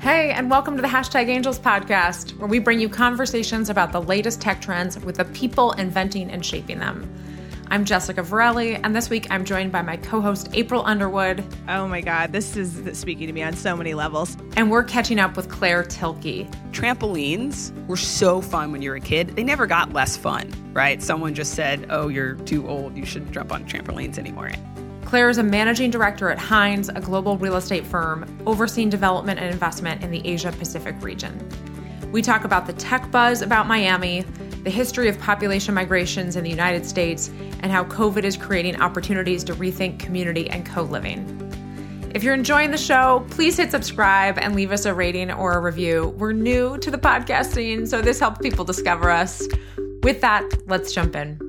Hey, and welcome to the Hashtag Angels podcast, where we bring you conversations about the latest tech trends with the people inventing and shaping them. I'm Jessica Varelli, and this week I'm joined by my co-host April Underwood. Oh my God, this is speaking to me on so many levels. And we're catching up with Claire Tilkey. Trampolines were so fun when you were a kid. They never got less fun, right? Someone just said, oh, you're too old. You shouldn't jump on trampolines anymore. Claire is a managing director at Hines, a global real estate firm, overseeing development and investment in the Asia-Pacific region. We talk about the tech buzz about Miami, the history of population migrations in the United States, and how COVID is creating opportunities to rethink community and co-living. If you're enjoying the show, please hit subscribe and leave us a rating or a review. We're new to the podcast scene, so this helps people discover us. With that, let's jump in.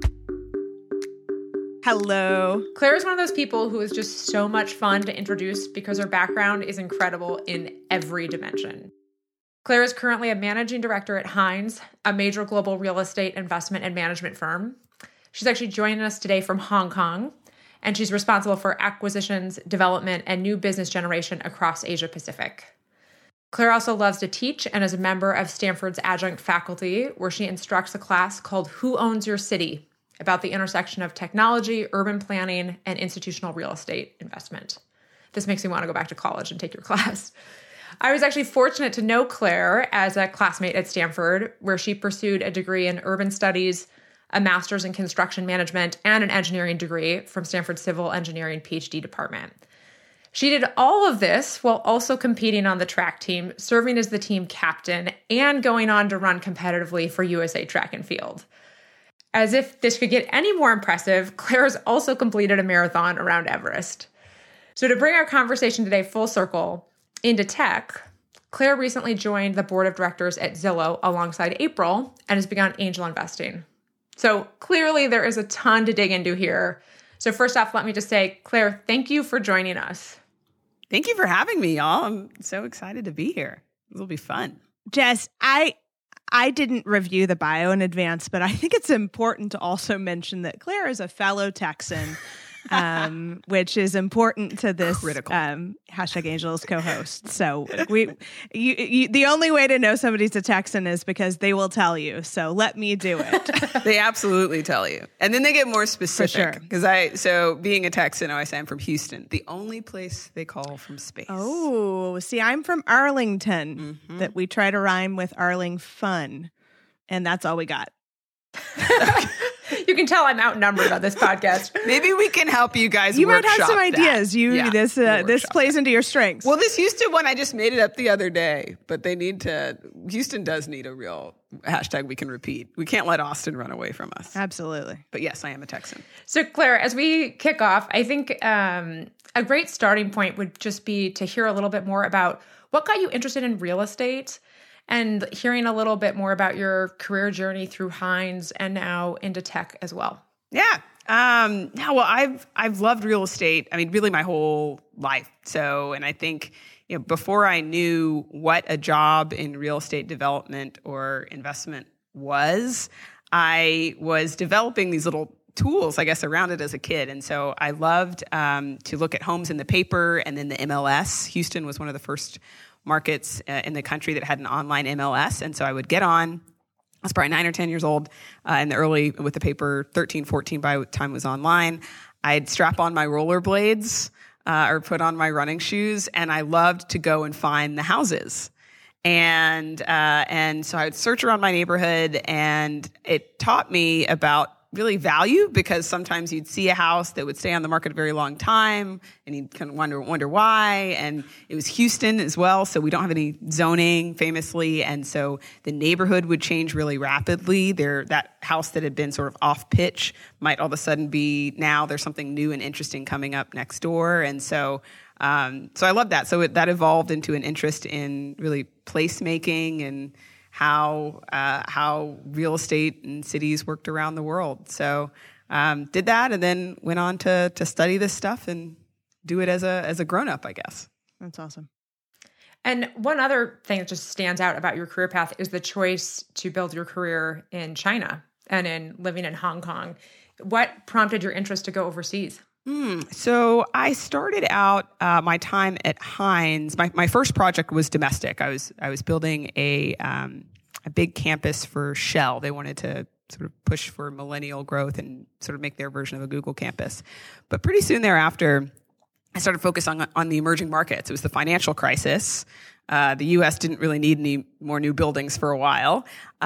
Hello. Claire is one of those people who is just so much fun to introduce because her background is incredible in every dimension. Claire is currently a managing director at Hines, a major global real estate investment and management firm. She's actually joining us today from Hong Kong, and she's responsible for acquisitions, development, and new business generation across Asia Pacific. Claire also loves to teach and is a member of Stanford's adjunct faculty, where she instructs a class called Who Owns Your City? About the intersection of technology, urban planning, and institutional real estate investment. This makes me want to go back to college and take your class. I was actually fortunate to know Claire as a classmate at Stanford, where she pursued a degree in urban studies, a master's in construction management, and an engineering degree from Stanford Civil Engineering PhD department. She did all of this while also competing on the track team, serving as the team captain, and going on to run competitively for USA Track and Field. As if this could get any more impressive, Claire has also completed a marathon around Everest. So to bring our conversation today full circle into tech, Claire recently joined the board of directors at Zillow alongside April and has begun angel investing. So clearly there is a ton to dig into here. So first off, let me just say, Claire, thank you for joining us. Thank you for having me, y'all. I'm so excited to be here. It'll be fun. Jess, I didn't review the bio in advance, but I think it's important to also mention that Claire is a fellow Texan, which is important to this Hashtag Angels co-host. So the only way to know somebody's a Texan is because they will tell you. So let me do it. They absolutely tell you. And then they get more specific. For sure. So being a Texan, I say I'm from Houston, the only place they call from space. Oh, see, I'm from Arlington, that we try to rhyme with Arling Fun. And that's all we got. You can tell I'm outnumbered on this podcast. Maybe we can help you guys. You might have some ideas. That. This plays into your strengths. Well, this Houston one, I just made it up the other day, but Houston does need a real hashtag we can repeat. We can't let Austin run away from us. Absolutely. But yes, I am a Texan. So Claire, as we kick off, I think a great starting point would just be to hear a little bit more about what got you interested in real estate, and hearing a little bit more about your career journey through Hines and now into tech as well. Yeah. I've loved real estate. I mean, really my whole life. So, and I think, before I knew what a job in real estate development or investment was, I was developing these little tools, I guess, around it as a kid. And so I loved to look at homes in the paper and then the MLS. Houston was one of the first markets in the country that had an online MLS. And so I would get on. I was probably 9 or 10 years old in the early with the paper, 13, 14 by the time it was online. I'd strap on my rollerblades or put on my running shoes, and I loved to go and find the houses. And so I would search around my neighborhood, and it taught me about really value, because sometimes you'd see a house that would stay on the market a very long time and you'd kind of wonder why. And it was Houston as well, so we don't have any zoning famously. And so the neighborhood would change really rapidly. That house that had been sort of off pitch might all of a sudden be, now there's something new and interesting coming up next door. And so I love that. So that evolved into an interest in really placemaking and how real estate and cities worked around the world. So did that, and then went on to study this stuff and do it as a grown-up, I guess. That's awesome. And one other thing that just stands out about your career path is the choice to build your career in China and in living in Hong Kong. What prompted your interest to go overseas? So I started out my time at Heinz. My first project was domestic. I was building a big campus for Shell. They wanted to sort of push for millennial growth and sort of make their version of a Google campus. But pretty soon thereafter, I started focusing on the emerging markets. It was the financial crisis. The U.S. didn't really need any more new buildings for a while.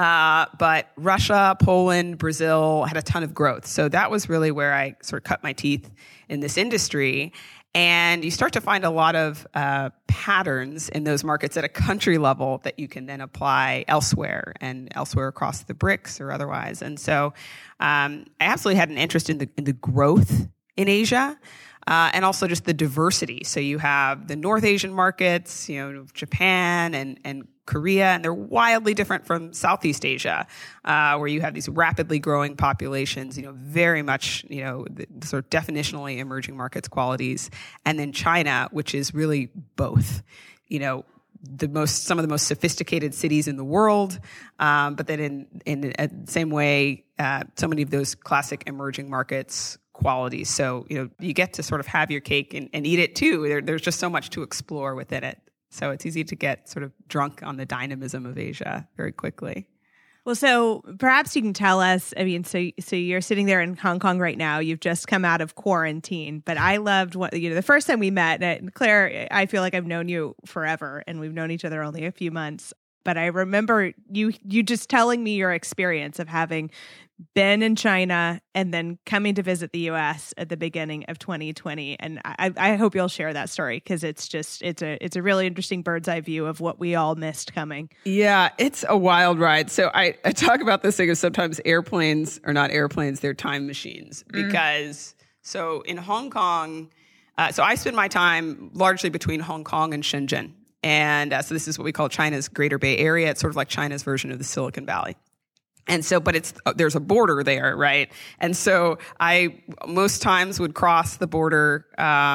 But Russia, Poland, Brazil had a ton of growth. So that was really where I sort of cut my teeth in this industry. And you start to find a lot of patterns in those markets at a country level that you can then apply elsewhere and elsewhere across the BRICS or otherwise. And so I absolutely had an interest in the growth in Asia. And also just the diversity. So you have the North Asian markets, Japan and Korea, and they're wildly different from Southeast Asia, where you have these rapidly growing populations, very much, the sort of definitionally emerging markets qualities. And then China, which is really both, some of the most sophisticated cities in the world, but then in the same way, so many of those classic emerging markets qualities. So, you get to sort of have your cake and eat it too. There's just so much to explore within it. So it's easy to get sort of drunk on the dynamism of Asia very quickly. Well, so perhaps you can tell us, so you're sitting there in Hong Kong right now. You've just come out of quarantine, but I loved the first time we met, and Claire, I feel like I've known you forever and we've known each other only a few months. But I remember you just telling me your experience of having been in China and then coming to visit the U.S. at the beginning of 2020. And I hope you'll share that story because it's a really interesting bird's eye view of what we all missed coming. Yeah, it's a wild ride. So I talk about this thing of sometimes airplanes are not airplanes, they're time machines. Because so in Hong Kong, so I spend my time largely between Hong Kong and Shenzhen. And so this is what we call China's Greater Bay Area. It's sort of like China's version of the Silicon Valley. And so, but there's a border there, right? And so I most times would cross the border,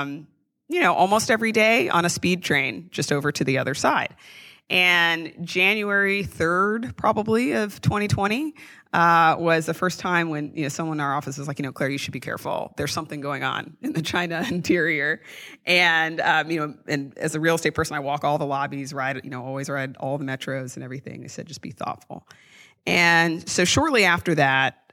almost every day on a speed train just over to the other side. And January 3rd, probably of 2020, was the first time when, someone in our office was like, Claire, you should be careful. There's something going on in the China interior. And, and as a real estate person, I walk all the lobbies, always ride all the metros and everything. They said, just be thoughtful. And so shortly after that,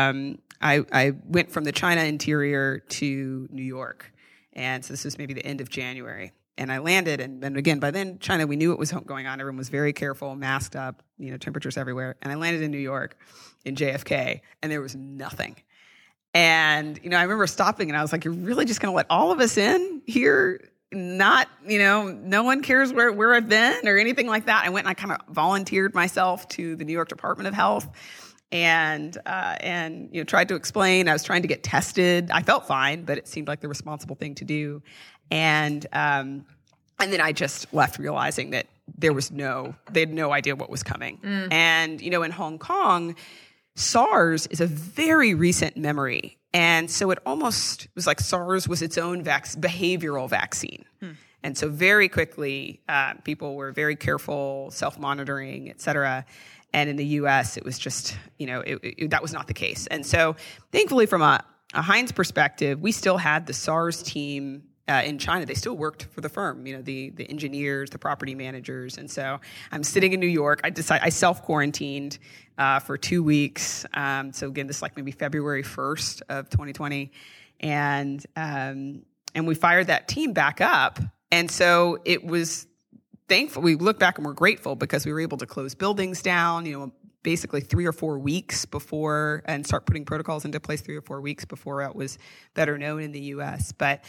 I went from the China interior to New York. And so this was maybe the end of January. And I landed, and again, by then, China, we knew what was going on. Everyone was very careful, masked up, temperatures everywhere. And I landed in New York, in JFK, and there was nothing. And, I remember stopping, and I was like, you're really just going to let all of us in here? Not, no one cares where I've been or anything like that. I went and I kind of volunteered myself to the New York Department of Health and tried to explain. I was trying to get tested. I felt fine, but it seemed like the responsible thing to do. And then I just left realizing that they had no idea what was coming. And, in Hong Kong, SARS is a very recent memory. And so it almost was like SARS was its own behavioral vaccine. And so very quickly, people were very careful, self-monitoring, et cetera. And in the U.S., it was just, that was not the case. And so thankfully, from a Heinz perspective, we still had the SARS team in China. They still worked for the firm, the engineers, the property managers. And so I'm sitting in New York. I self-quarantined for 2 weeks. So again, this is like maybe February 1st of 2020. And we fired that team back up. And so it was thankful. We look back and we're grateful because we were able to close buildings down, basically 3 or 4 weeks before, and start putting protocols into place 3 or 4 weeks before it was better known in the U.S. But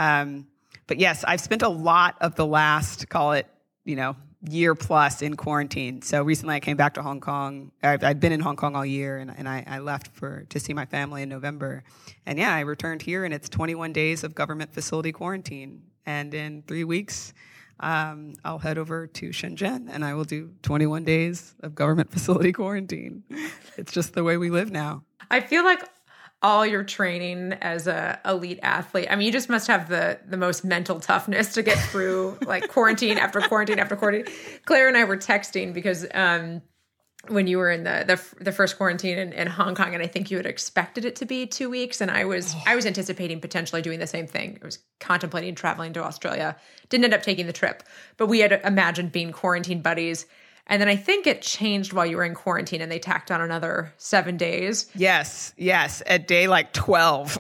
yes, I've spent a lot of the last, call it, year plus in quarantine. So recently I came back to Hong Kong. I'd been in Hong Kong all year, and I left to see my family in November. And yeah, I returned here, and it's 21 days of government facility quarantine. And in 3 weeks, I'll head over to Shenzhen and I will do 21 days of government facility quarantine. It's just the way we live now. I feel like all your training as a elite athlete, I mean, you just must have the most mental toughness to get through like quarantine after quarantine after quarantine. Claire and I were texting because when you were in the first quarantine in Hong Kong, and I think you had expected it to be 2 weeks, and I was anticipating potentially doing the same thing. I was contemplating traveling to Australia. Didn't end up taking the trip, but we had imagined being quarantine buddies. And then I think it changed while you were in quarantine, and they tacked on another 7 days. Yes, at day like 12.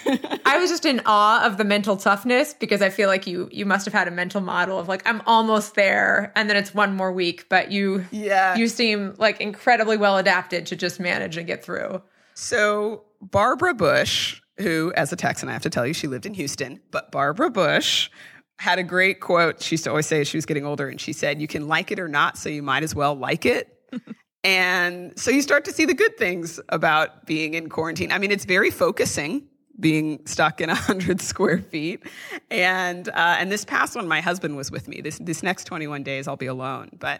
I was just in awe of the mental toughness, because I feel like you must have had a mental model of like, I'm almost there, and then it's 1 more week. But you seem like incredibly well adapted to just manage and get through. So Barbara Bush, who, as a Texan, I have to tell you, she lived in Houston, but Barbara Bush had a great quote. She used to always say as she was getting older, and she said, "You can like it or not, so you might as well like it." And so you start to see the good things about being in quarantine. I mean, it's very focusing, being stuck in 100 square feet. And this past one, my husband was with me. This next 21 days, I'll be alone. But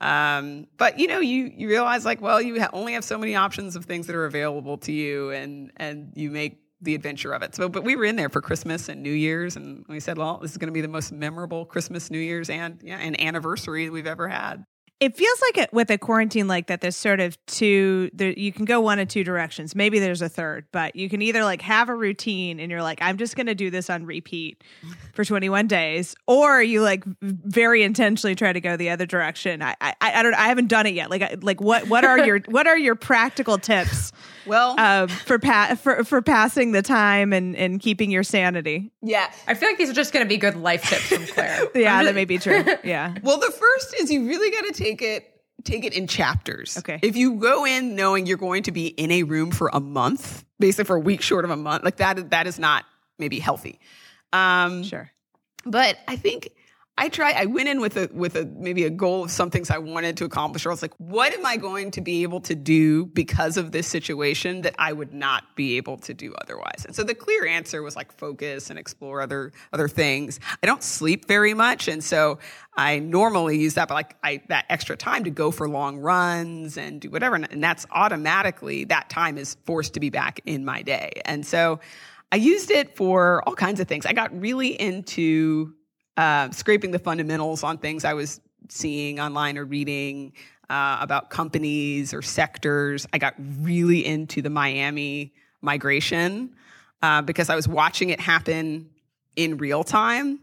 you know, you realize like, well, you only have so many options of things that are available to you, and you make the adventure of it. So, but we were in there for Christmas and New Year's, and we said, well, this is going to be the most memorable Christmas, New Year's, and anniversary we've ever had. It feels like with a quarantine like that, there's sort of you can go one of two directions. Maybe there's a third, but you can either like have a routine and you're like, I'm just going to do this on repeat for 21 days, or you like very intentionally try to go the other direction. I don't, I haven't done it yet. Like what are your practical tips? Well, for passing the time and keeping your sanity. Yeah, I feel like these are just going to be good life tips from Claire. Yeah, that may be true. Yeah. Well, the first is you really got to take it in chapters. Okay. If you go in knowing you're going to be in a room for a month, basically for a week short of a month, like that is not maybe healthy. Sure. But I think I went in with a maybe a goal of some things I wanted to accomplish. Or I was like, what am I going to be able to do because of this situation that I would not be able to do otherwise? And so the clear answer was like focus and explore other things. I don't sleep very much, and so I normally use that, but that extra time to go for long runs and do whatever, and that's automatically that time is forced to be back in my day. And so I used it for all kinds of things. I got really into scraping the fundamentals on things I was seeing online or reading about companies or sectors. I got really into the Miami migration because I was watching it happen in real time.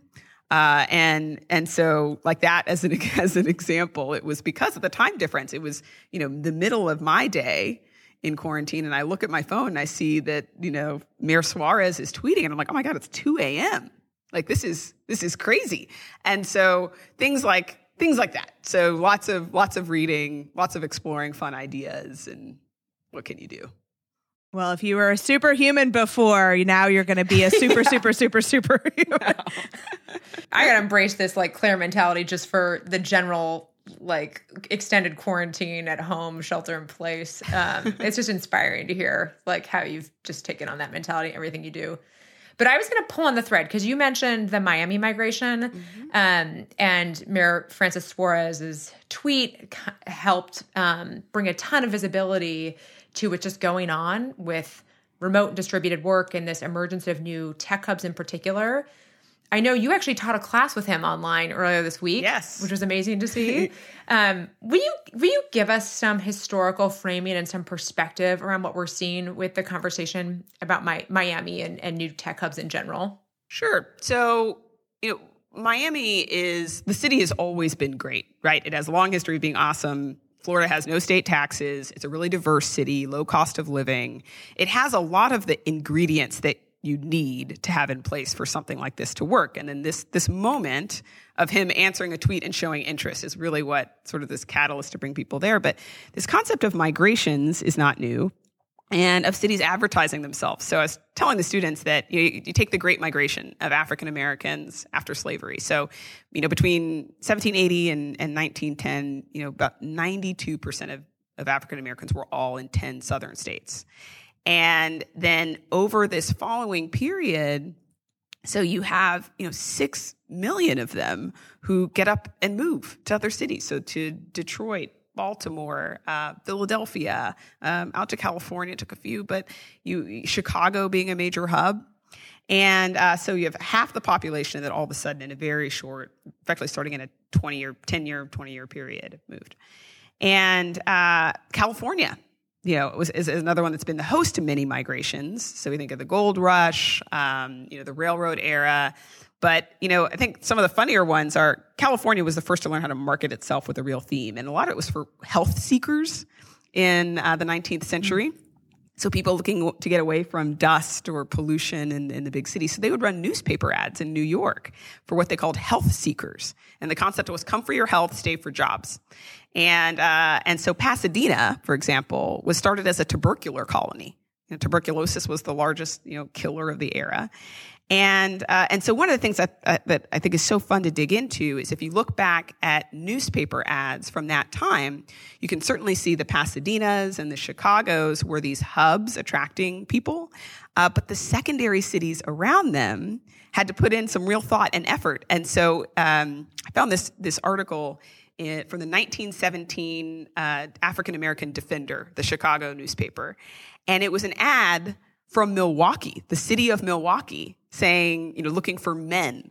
And so like that as an example, it was because of the time difference. It was, the middle of my day in quarantine, and I look at my phone and I see that, Mayor Suarez is tweeting, and I'm like, oh my God, it's 2 a.m. Like this is crazy. And so things like that. So lots of reading, lots of exploring fun ideas, and what can you do? Well, if you were a superhuman before, now you're going to be a superhuman. I got to embrace this like Claire mentality just for the general like extended quarantine at home, shelter in place. It's just inspiring to hear like how you've just taken on that mentality, everything you do. But I was going to pull on the thread because you mentioned the Miami migration, and Mayor Francis Suarez's tweet helped bring a ton of visibility to what's just going on with remote and distributed work and this emergence of new tech hubs in particular. I know you actually taught a class with him online earlier this week, yes, which was amazing to see. Will you give us some historical framing and some perspective around what we're seeing with the conversation about Miami and new tech hubs in general? Sure. So, Miami the city has always been great, right? It has a long history of being awesome. Florida has no state taxes. It's a really diverse city, low cost of living. It has a lot of the ingredients that you need to have in place for something like this to work. And then this moment of him answering a tweet and showing interest is really what sort of this catalyst to bring people there. But this concept of migrations is not new, and of cities advertising themselves. So I was telling the students that you take the Great Migration of African Americans after slavery. So, between 1780 and 1910, about 92% of African Americans were all in 10 southern states. And then over this following period, so you have, 6 million of them who get up and move to other cities. So to Detroit, Baltimore, Philadelphia, out to California, took a few, but Chicago being a major hub. And so you have half the population that all of a sudden in a very short, effectively starting in a 20-year period moved. And California, is another one that's been the host to many migrations. So we think of the gold rush, the railroad era. But, I think some of the funnier ones are California was the first to learn how to market itself with a real theme. And a lot of it was for health seekers in the 19th century. So people looking to get away from dust or pollution in the big cities. So they would run newspaper ads in New York for what they called health seekers. And the concept was come for your health, stay for jobs. And so Pasadena, for example, was started as a tubercular colony. Tuberculosis was the largest, killer of the era. And so one of the things that I think is so fun to dig into is if you look back at newspaper ads from that time, you can certainly see the Pasadenas and the Chicagos were these hubs attracting people. But the secondary cities around them had to put in some real thought and effort. And so I found this article from the 1917 African-American Defender, the Chicago newspaper. And it was an ad from Milwaukee, the city of Milwaukee, saying, looking for men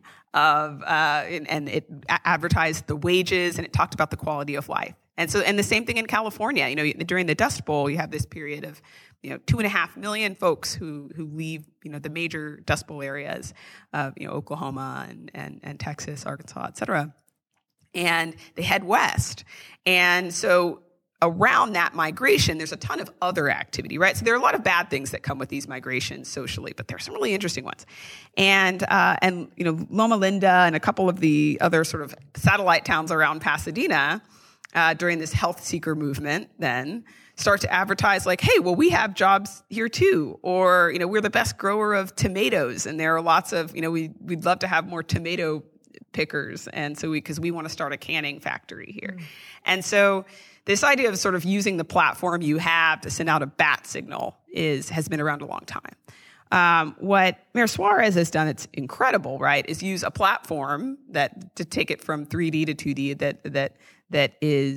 and it advertised the wages and it talked about the quality of life. And the same thing in California, during the Dust Bowl, you have this period of, 2.5 million folks who leave, the major Dust Bowl areas of, Oklahoma and Texas, Arkansas, et cetera. And they head west. And so around that migration, there's a ton of other activity, right? So there are a lot of bad things that come with these migrations socially, but there are some really interesting ones. And Loma Linda and a couple of the other sort of satellite towns around Pasadena during this health seeker movement then start to advertise like, hey, well, we have jobs here too. Or, we're the best grower of tomatoes. And there are lots of, we'd love to have more tomato pickers. And so because we want to start a canning factory here. And so this idea of sort of using the platform you have to send out a bat signal has been around a long time. What Mayor Suarez has done, it's incredible, right, is use a platform to take it from 3D to 2D that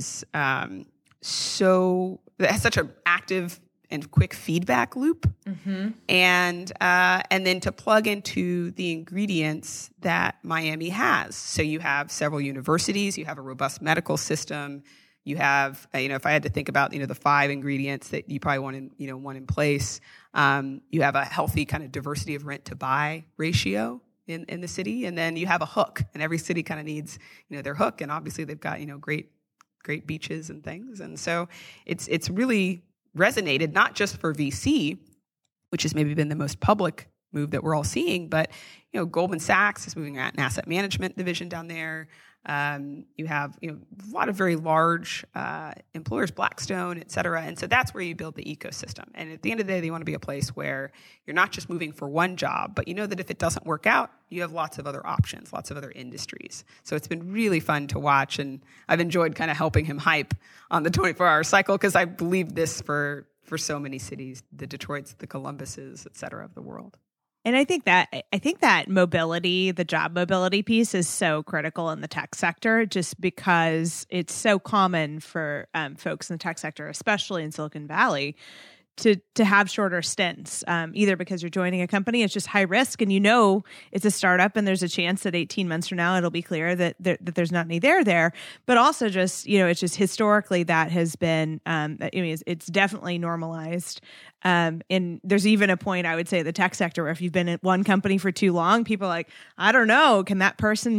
has such an active and quick feedback loop, and then to plug into the ingredients that Miami has. So you have several universities, you have a robust medical system. You have, if I had to think about, the 5 ingredients that you probably want in place, you have a healthy kind of diversity of rent to buy ratio in the city. And then you have a hook, and every city kind of needs, their hook. And obviously they've got, great beaches and things. And so it's really resonated, not just for VC, which has maybe been the most public move that we're all seeing, but, Goldman Sachs is moving an asset management division down there. You have, a lot of very large employers, Blackstone, et cetera. And so that's where you build the ecosystem. And at the end of the day, they want to be a place where you're not just moving for one job, but that if it doesn't work out, you have lots of other options, lots of other industries. So it's been really fun to watch. And I've enjoyed kind of helping him hype on the 24-hour cycle because I believe this for so many cities, the Detroits, the Columbuses, et cetera, of the world. And I think that mobility, the job mobility piece is so critical in the tech sector just because it's so common for folks in the tech sector, especially in Silicon Valley, to have shorter stints, either because you're joining a company, it's just high risk and it's a startup and there's a chance that 18 months from now it'll be clear that there's not any there. But also just, it's just historically that has been, it's definitely normalized. And there's even a point I would say the tech sector where if you've been at one company for too long, people are like, I don't know, can that person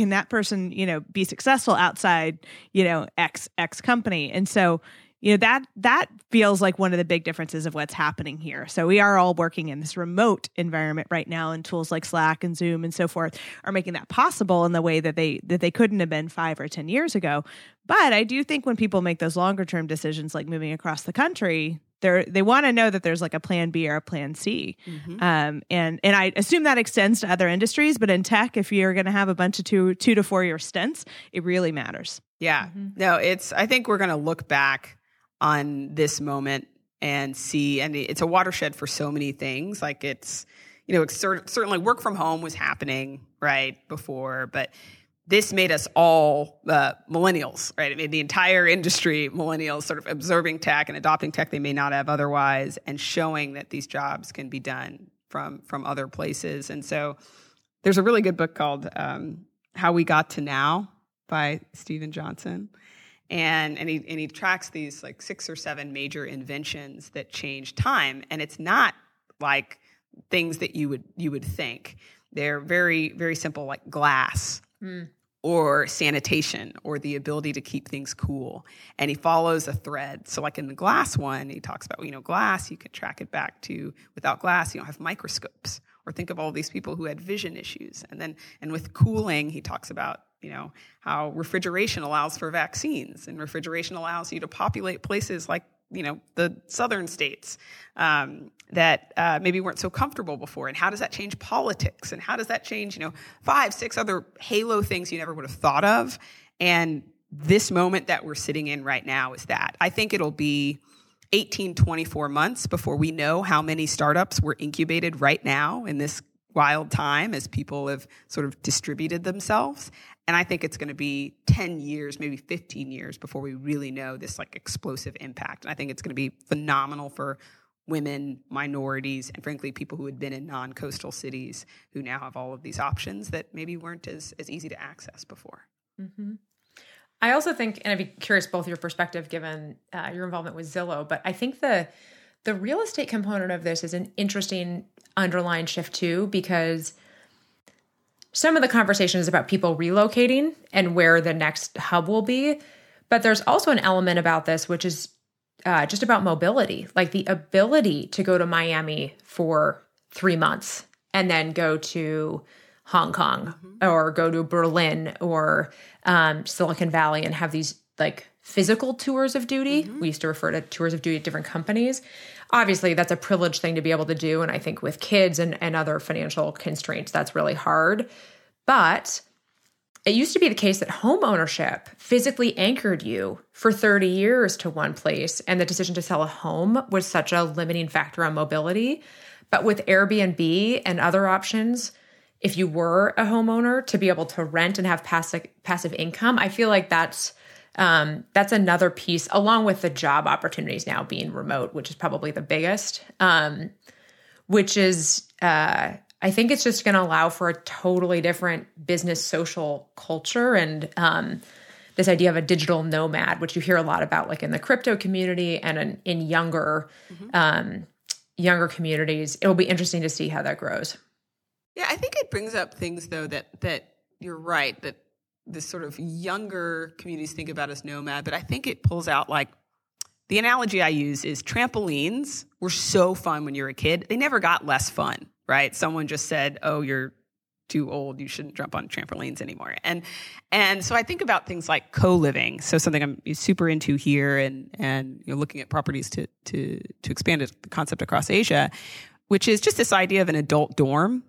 be successful outside, X company? And so, that feels like one of the big differences of what's happening here. So we are all working in this remote environment right now, and tools like Slack and Zoom and so forth are making that possible in the way that they couldn't have been 5 or 10 years ago. But I do think when people make those longer term decisions, like moving across the country, they want to know that there's like a plan B or a plan C. And I assume that extends to other industries, but in tech, if you're going to have a bunch of 2 to 4 year stints, it really matters. Yeah, no, I think we're going to look back on this moment and see, and it's a watershed for so many things. Like it's certainly work from home was happening right before, but this made us all millennials, right? It made the entire industry millennials, sort of observing tech and adopting tech they may not have otherwise, and showing that these jobs can be done from other places. And so there's a really good book called How We Got to Now by Steven Johnson. And he tracks these like 6 or 7 major inventions that change time. And it's not like things that you would think. They're very, very simple, like glass. Or sanitation, or the ability to keep things cool. And he follows a thread. So like in the glass one, he talks about, glass, you can track it back to, without glass, you don't have microscopes. Or think of all these people who had vision issues. And with cooling, he talks about, how refrigeration allows for vaccines, and refrigeration allows you to populate places like, the southern states that maybe weren't so comfortable before. And how does that change politics? And how does that change, 5, 6 other halo things you never would have thought of? And this moment that we're sitting in right now is that. I think it'll be 18, 24 months before we know how many startups were incubated right now in this wild time as people have sort of distributed themselves. And I think it's going to be 10 years, maybe 15 years before we really know this like explosive impact. And I think it's going to be phenomenal for women, minorities, and frankly, people who had been in non-coastal cities who now have all of these options that maybe weren't as easy to access before. Mm-hmm. I also think, and I'd be curious both your perspective given your involvement with Zillow, but I think the real estate component of this is an interesting underlying shift too, because some of the conversation is about people relocating and where the next hub will be. But there's also an element about this, which is just about mobility, like the ability to go to Miami for 3 months and then go to Hong Kong or go to Berlin or Silicon Valley and have these like physical tours of duty. We used to refer to tours of duty at different companies. Obviously, that's a privileged thing to be able to do. And I think with kids and other financial constraints, that's really hard. But it used to be the case that home ownership physically anchored you for 30 years to one place. And the decision to sell a home was such a limiting factor on mobility. But with Airbnb and other options, if you were a homeowner, to be able to rent and have passive income, I feel like that's another piece, along with the job opportunities now being remote, which is probably the biggest, which is, I think it's just going to allow for a totally different business social culture and this idea of a digital nomad, which you hear a lot about like in the crypto community and in younger communities. It will be interesting to see how that grows. Yeah, I think it brings up things, though, that you're right, that this sort of younger communities think about as nomad, but I think it pulls out like the analogy I use is trampolines were so fun when you were a kid. They never got less fun, right? Someone just said, oh, you're too old. You shouldn't jump on trampolines anymore. And so I think about things like co-living. So something I'm super into here and looking at properties to expand the concept across Asia, which is just this idea of an adult dorm.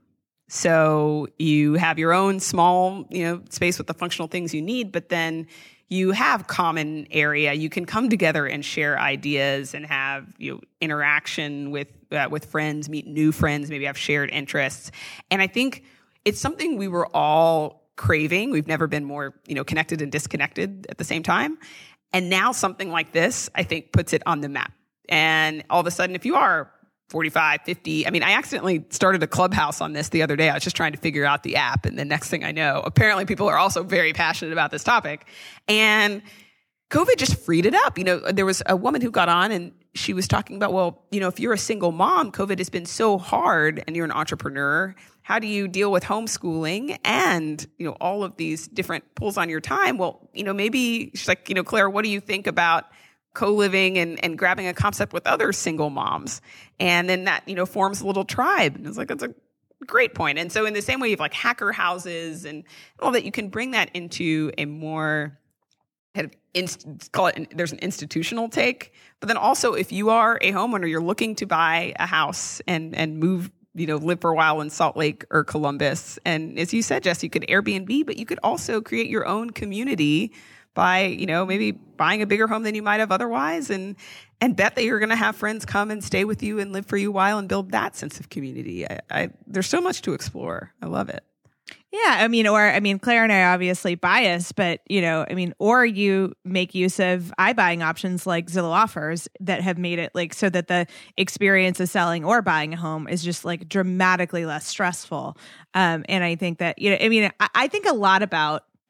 So you have your own small, space with the functional things you need, but then you have common area. You can come together and share ideas and have interaction with friends, meet new friends, maybe have shared interests. And I think it's something we were all craving. We've never been more, connected and disconnected at the same time. And now something like this, I think, puts it on the map. And all of a sudden, if you are 45, 50. I accidentally started a Clubhouse on this the other day. I was just trying to figure out the app. And the next thing I know, apparently people are also very passionate about this topic. And COVID just freed it up. There was a woman who got on and she was talking about, well, if you're a single mom, COVID has been so hard and you're an entrepreneur. How do you deal with homeschooling and, all of these different pulls on your time? Well, maybe she's like, Claire, what do you think about co-living and grabbing a concept with other single moms? And then that, forms a little tribe. And it's like, that's a great point. And so in the same way, you have like hacker houses and all that, you can bring that into a more kind of there's an institutional take. But then also if you are a homeowner, you're looking to buy a house and move, live for a while in Salt Lake or Columbus. And as you said, Jess, you could Airbnb, but you could also create your own community by, maybe buying a bigger home than you might have otherwise and bet that you're going to have friends come and stay with you and live for you a while and build that sense of community. There's so much to explore. I love it. Yeah. Claire and I are obviously biased, but, or you make use of iBuying options like Zillow Offers that have made it like so that the experience of selling or buying a home is just like dramatically less stressful. And I think that, I think a lot about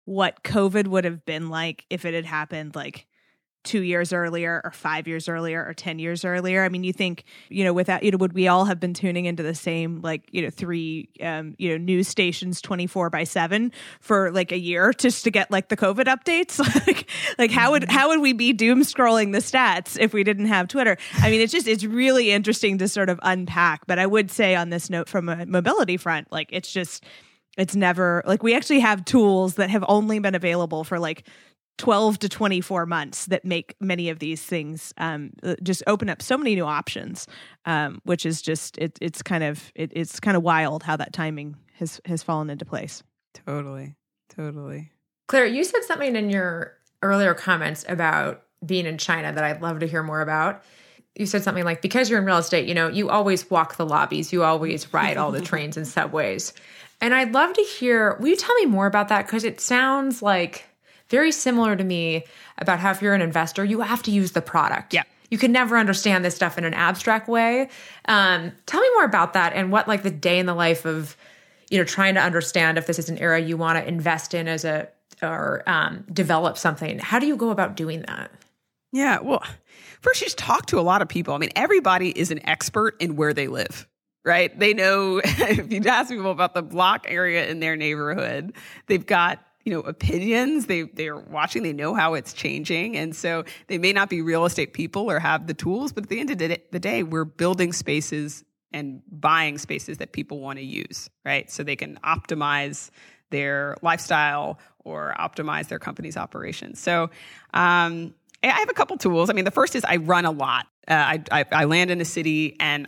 what COVID would have been like if it had happened like 2 years earlier or 5 years earlier or 10 years earlier. I mean, you think, without, would we all have been tuning into the same, like, 3, news stations 24/7 for like a year just to get like the COVID updates? like how would we be doom scrolling the stats if we didn't have Twitter? I mean, it's really interesting to sort of unpack. But I would say on this note, from a mobility front, like, it's never like we actually have tools that have only been available for like 12 to 24 months that make many of these things just open up so many new options, which is just it's kind of wild how that timing has fallen into place. Totally. Claire, you said something in your earlier comments about being in China that I'd love to hear more about. You said something like, because you're in real estate, you always walk the lobbies, you always ride all the trains and subways. And I'd love to hear, will you tell me more about that? Because it sounds like very similar to me about how if you're an investor, you have to use the product. Yeah. You can never understand this stuff in an abstract way. Tell me more about that and what like the day in the life of, trying to understand if this is an area you want to invest in or develop something. How do you go about doing that? Yeah. Well, first you just talk to a lot of people. I mean, everybody is an expert in where they live. Right? They know, if you ask people about the block area in their neighborhood, they've got opinions. They're watching. They know how it's changing. And so they may not be real estate people or have the tools, but at the end of the day, we're building spaces and buying spaces that people want to use, right? So they can optimize their lifestyle or optimize their company's operations. So I have a couple tools. I mean, the first is I run a lot. I land in a city and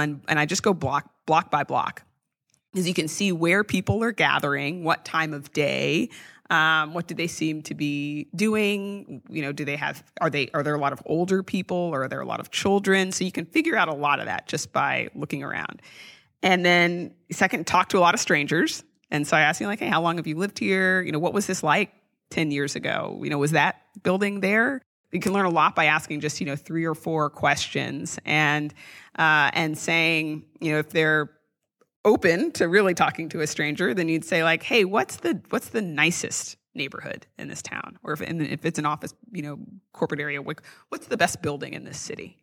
I just go block by block. As you can see where people are gathering, what time of day, what do they seem to be doing? Are there a lot of older people or are there a lot of children? So you can figure out a lot of that just by looking around. And then second, talk to a lot of strangers. And so I ask you like, hey, how long have you lived here? What was this like 10 years ago? Was that building there? You can learn a lot by asking just, 3 or 4 questions and saying, if they're open to really talking to a stranger, then you'd say like, hey, what's the nicest neighborhood in this town? Or if it's an office, corporate area, what's the best building in this city?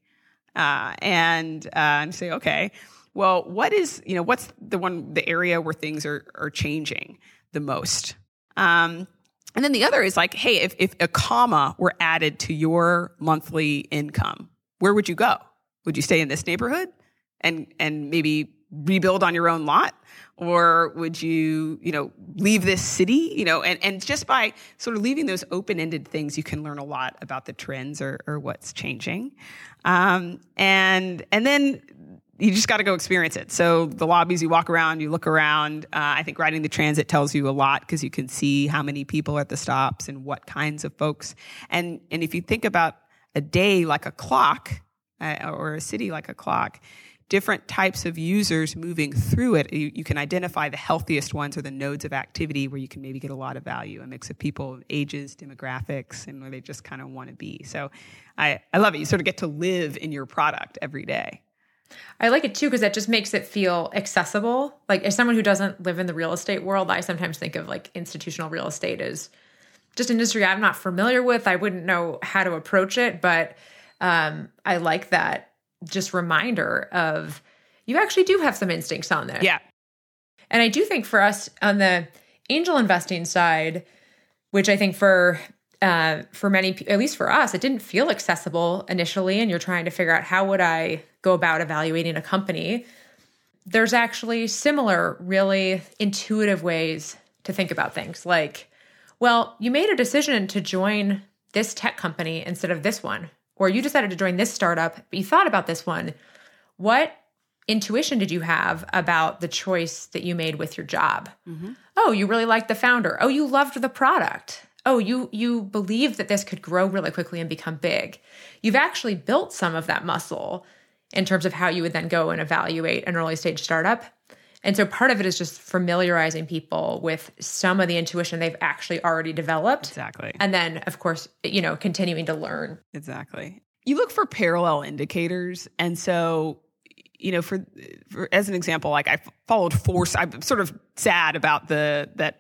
And say, okay, well, what's the area where things are changing the most? And then the other is like, hey, if a comma were added to your monthly income, where would you go? Would you stay in this neighborhood and maybe rebuild on your own lot? Or would you, leave this city, and just by sort of leaving those open-ended things, you can learn a lot about the trends or what's changing. And then you just got to go experience it. So the lobbies, you walk around, you look around. I think riding the transit tells you a lot because you can see how many people are at the stops and what kinds of folks. And if you think about a day like a clock or a city like a clock, different types of users moving through it, you can identify the healthiest ones or the nodes of activity where you can maybe get a lot of value, a mix of people, ages, demographics, and where they just kind of want to be. So I love it. You sort of get to live in your product every day. I like it too because that just makes it feel accessible. Like as someone who doesn't live in the real estate world, I sometimes think of like institutional real estate as just an industry I'm not familiar with. I wouldn't know how to approach it, but I like that just reminder of you actually do have some instincts on this. Yeah. And I do think for us on the angel investing side, which I think for many, at least for us, it didn't feel accessible initially. And you're trying to figure out how would I go about evaluating a company. There's actually similar, really intuitive ways to think about things. Like, well, you made a decision to join this tech company instead of this one. Or you decided to join this startup, but you thought about this one. What intuition did you have about the choice that you made with your job? Mm-hmm. Oh, you really liked the founder. Oh, you loved the product. Oh, you believed that this could grow really quickly and become big. You've actually built some of that muscle in terms of how you would then go and evaluate an early stage startup. And so part of it is just familiarizing people with some of the intuition they've actually already developed. Exactly. And then, of course, continuing to learn. Exactly. You look for parallel indicators. And so, for as an example, like I followed I'm sort of sad about that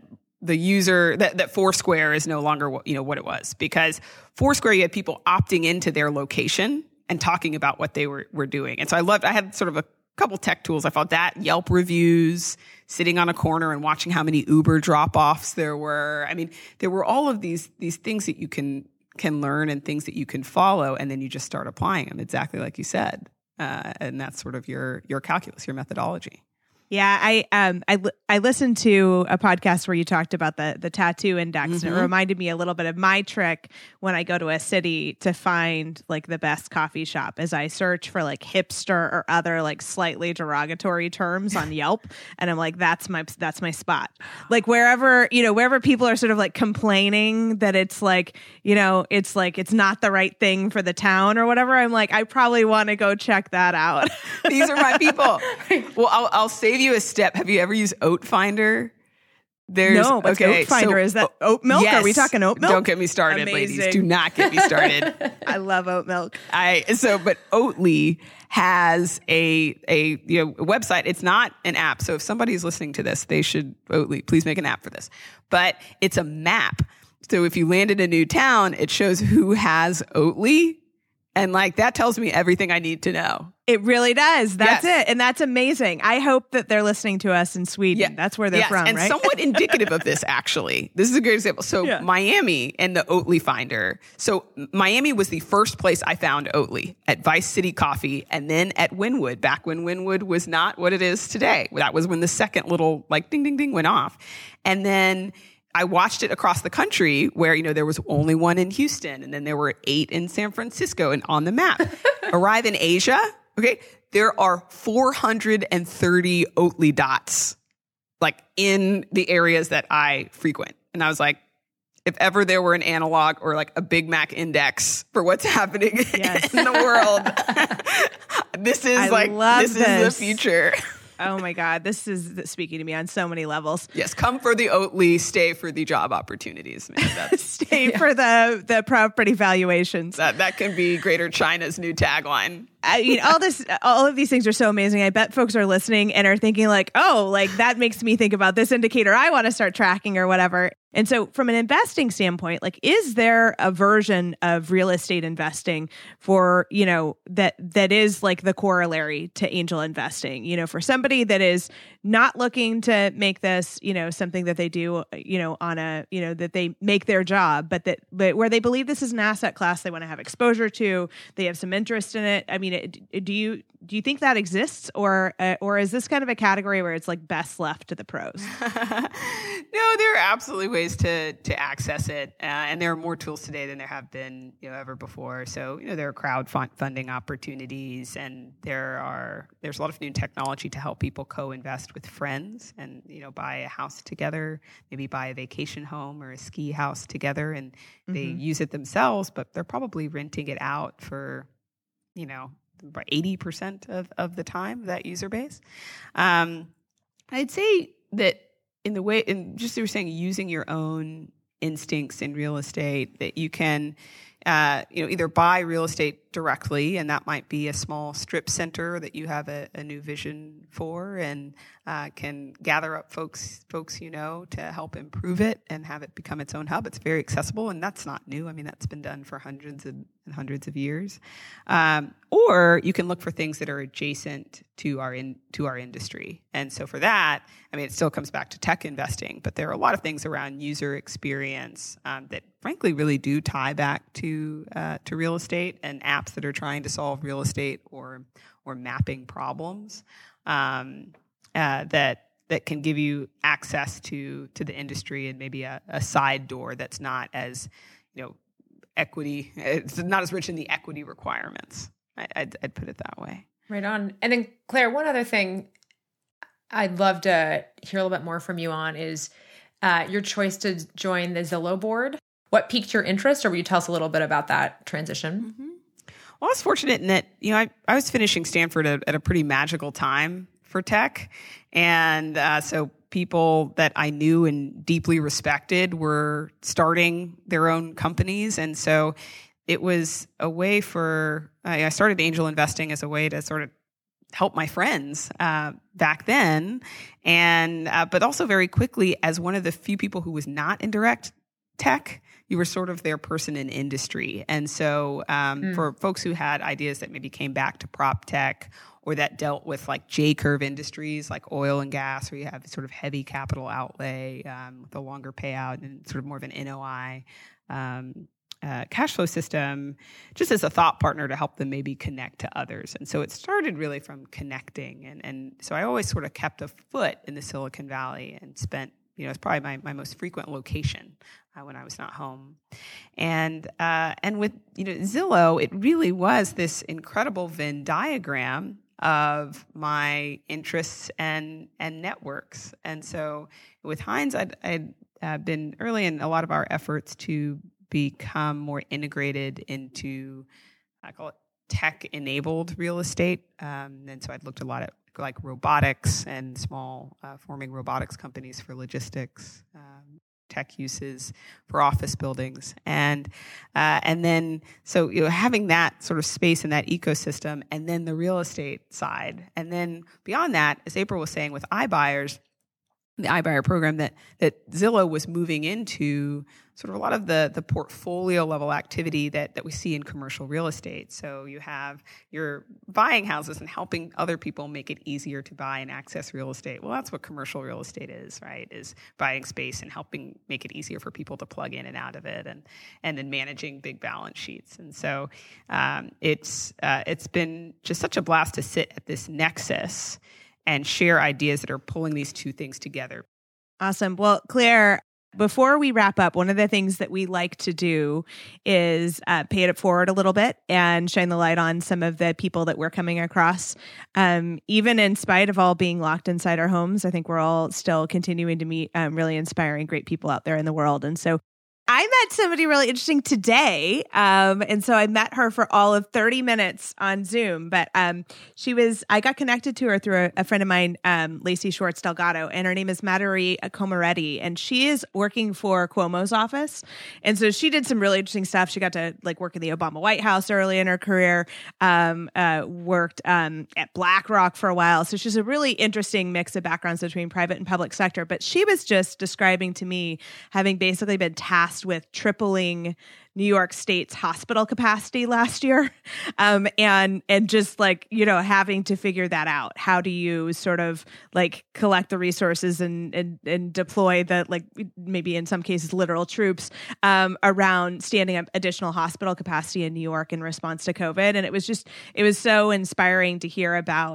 the user that Foursquare is no longer what it was, because Foursquare, you had people opting into their location and talking about what they were doing. And so I had sort of a couple tech tools. I found that, Yelp reviews, sitting on a corner and watching how many Uber drop-offs there were. I mean, there were all of these things that you can learn and things that you can follow, and then you just start applying them, exactly like you said. And that's sort of your calculus, your methodology. Yeah, I listened to a podcast where you talked about the tattoo index, and it reminded me a little bit of my trick when I go to a city to find like the best coffee shop, as I search for like hipster or other like slightly derogatory terms on Yelp, and I'm like, that's my spot. Like wherever people are sort of like complaining that it's like, it's not the right thing for the town or whatever, I'm like, I probably want to go check that out. These are my people. Well, I'll save you a step. Have you ever used Oat Finder? No, but Oat Finder, is that oat milk? Yes. Are we talking oat milk? Don't get me started, Amazing. ladies. Do not get me started. I love oat milk. But Oatly has a website. It's not an app. So if somebody's listening to this, Oatly, please make an app for this. But it's a map. So if you land in a new town, it shows who has Oatly. And like, that tells me everything I need to know. It really does. That's Yes. it. And that's amazing. I hope that they're listening to us in Sweden. Yeah. That's where they're from, and right? somewhat indicative of this, actually. This is a great example. So Miami and the Oatly Finder. So Miami was the first place I found Oatly, at Vice City Coffee, and then at Wynwood, back when Wynwood was not what it is today. That was when the second little like ding, ding, ding went off. And then I watched it across the country where, there was only one in Houston, and then there were 8 in San Francisco and on the map. Arrive in Asia. Okay. There are 430 Oatly dots, like in the areas that I frequent. And I was like, if ever there were an analog or like a Big Mac index for what's happening in the world, this is the future. Oh my God, this is speaking to me on so many levels. Yes, come for the Oatly, stay for the job opportunities. Man, stay for the property valuations. That can be Greater China's new tagline. All of these things are so amazing. I bet folks are listening and are thinking like, oh, like that makes me think about this indicator I want to start tracking or whatever. And so from an investing standpoint, like, is there a version of real estate investing for, that is like the corollary to angel investing, for somebody that is not looking to make this, something that they do, on a, that they make their job, but where they believe this is an asset class they want to have exposure to, they have some interest in it. I mean, do you think that exists, or is this kind of a category where it's like best left to the pros? No, there are absolutely ways to access it, and there are more tools today than there have been ever before. So there are crowdfunding opportunities, and there's a lot of new technology to help people co-invest with friends, and buy a house together, maybe buy a vacation home or a ski house together, and they use it themselves, but they're probably renting it out for about 80% of the time, that user base. I'd say that just you were saying, using your own instincts in real estate, that you can either buy real estate directly, and that might be a small strip center that you have a new vision for, and can gather up folks to help improve it and have it become its own hub. It's very accessible, and that's not new. I mean, that's been done for hundreds and hundreds of years. Or you can look for things that are adjacent to our industry. And so for that, I mean, it still comes back to tech investing, but there are a lot of things around user experience that frankly really do tie back to real estate, and apps that are trying to solve real estate or mapping problems that can give you access to the industry, and maybe a side door that's not as equity. It's not as rich in the equity requirements. I'd put it that way. Right on. And then Claire, one other thing I'd love to hear a little bit more from you on is your choice to join the Zillow board. What piqued your interest, or will you tell us a little bit about that transition? Mm-hmm. Well, I was fortunate in that, I was finishing Stanford at a pretty magical time for tech. And so people that I knew and deeply respected were starting their own companies. And so it was a way I started angel investing as a way to sort of help my friends back then, and but also very quickly as one of the few people who was not in direct tech. You were sort of their person in industry. And so for folks who had ideas that maybe came back to prop tech or that dealt with like J-curve industries like oil and gas, where you have sort of heavy capital outlay with a longer payout and sort of more of an NOI cash flow system, just as a thought partner to help them maybe connect to others. And so it started really from connecting. And so I always sort of kept a foot in the Silicon Valley and spent, it's probably my most frequent location when I was not home. And with, Zillow, it really was this incredible Venn diagram of my interests and networks. And so with Hines, I'd been early in a lot of our efforts to become more integrated into, I call it tech-enabled real estate. And so I'd looked a lot at like robotics and small forming robotics companies for logistics, tech uses for office buildings, and then so having that sort of space in that ecosystem, and then the real estate side, and then beyond that, as April was saying, with iBuyers, the iBuyer program that Zillow was moving into sort of a lot of the portfolio level activity that we see in commercial real estate. So you're buying houses and helping other people make it easier to buy and access real estate. Well, that's what commercial real estate is, right? Is buying space and helping make it easier for people to plug in and out of it, and then managing big balance sheets. And so it's been just such a blast to sit at this nexus and share ideas that are pulling these two things together. Awesome. Well, Claire, before we wrap up, one of the things that we like to do is pay it forward a little bit and shine the light on some of the people that we're coming across. Even in spite of all being locked inside our homes, I think we're all still continuing to meet really inspiring, great people out there in the world. And so I met somebody really interesting today. And so I met her for all of 30 minutes on Zoom. But I got connected to her through a friend of mine, Lacey Schwartz Delgado, and her name is Madhuri Komareddy. And she is working for Cuomo's office. And so she did some really interesting stuff. She got to work in the Obama White House early in her career, worked at BlackRock for a while. So she's a really interesting mix of backgrounds between private and public sector. But she was just describing to me having basically been tasked with tripling New York State's hospital capacity last year, and just having to figure that out. How do you sort of collect the resources and deploy the maybe in some cases literal troops around standing up additional hospital capacity in New York in response to COVID? And it was so inspiring to hear about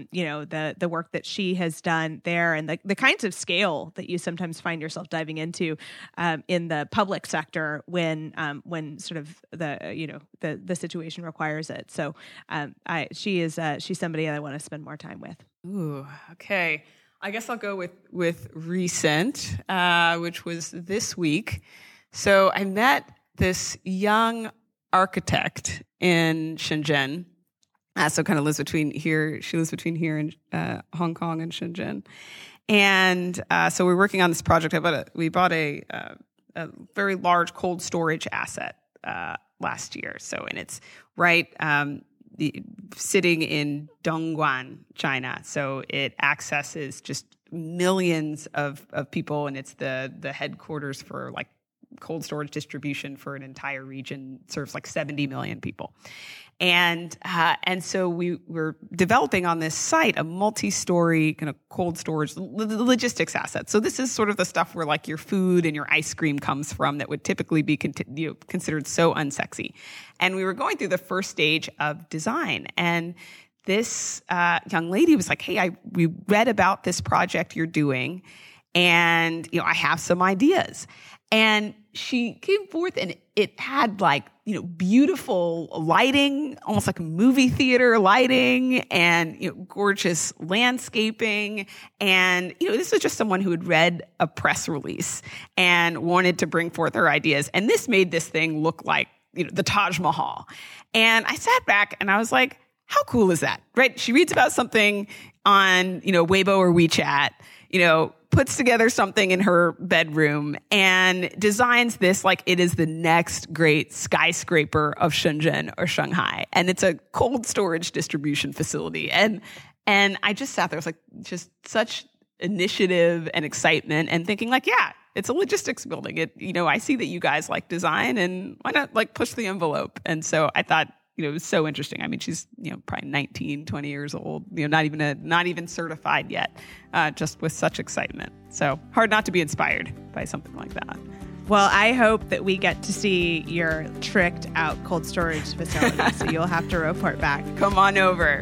the work that she has done there, and the kinds of scale that you sometimes find yourself diving into in the public sector when sort of the situation requires it. So she's somebody I want to spend more time with. Ooh, okay. I guess I'll go with recent, which was this week. So I met this young architect in Shenzhen. So kind of lives between here. She lives between here and Hong Kong and Shenzhen. And so we're working on this project. We bought a very large cold storage asset last year. And it's right sitting in Dongguan, China. So it accesses just millions of people, and it's the headquarters for cold storage distribution for an entire region, serves 70 million people. And so we were developing on this site a multi-story kind of cold storage logistics asset. So this is sort of the stuff where your food and your ice cream comes from that would typically be considered so unsexy. And we were going through the first stage of design, and this young lady was like, "Hey, we read about this project you're doing, and I have some ideas." And she came forth, and it had beautiful lighting, almost like a movie theater lighting, and gorgeous landscaping. And this was just someone who had read a press release and wanted to bring forth her ideas. And this made this thing look like the Taj Mahal. And I sat back and I was like, how cool is that, right? She reads about something on Weibo or WeChat, puts together something in her bedroom and designs this like it is the next great skyscraper of Shenzhen or Shanghai. And it's a cold storage distribution facility. And I just sat there. It was like just such initiative and excitement and thinking like, yeah, it's a logistics building. I see that you guys like design, and why not like push the envelope? And so I thought, it was so interesting. I mean, she's, probably 19, 20 years old, not even certified yet, just with such excitement. So hard not to be inspired by something like that. Well, I hope that we get to see your tricked out cold storage facility. So you'll have to report back. Come on over.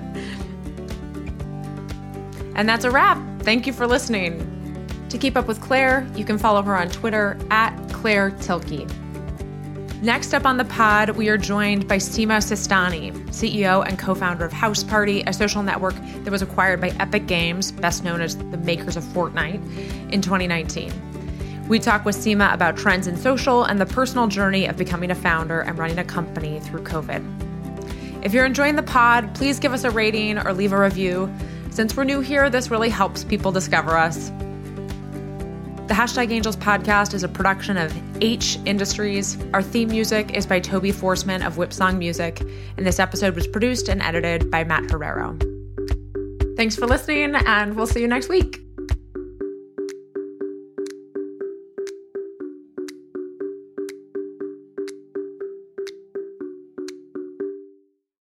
And that's a wrap. Thank you for listening. To keep up with Claire, you can follow her on Twitter @ClaireTilke. Next up on the pod, we are joined by Sima Sistani, CEO and co-founder of House Party, a social network that was acquired by Epic Games, best known as the makers of Fortnite, in 2019. We talk with Sima about trends in social and the personal journey of becoming a founder and running a company through COVID. If you're enjoying the pod, please give us a rating or leave a review. Since we're new here, this really helps people discover us. The #Angels podcast is a production of H Industries. Our theme music is by Toby Forsman of Whipsong Music, and this episode was produced and edited by Matt Herrero. Thanks for listening, and we'll see you next week.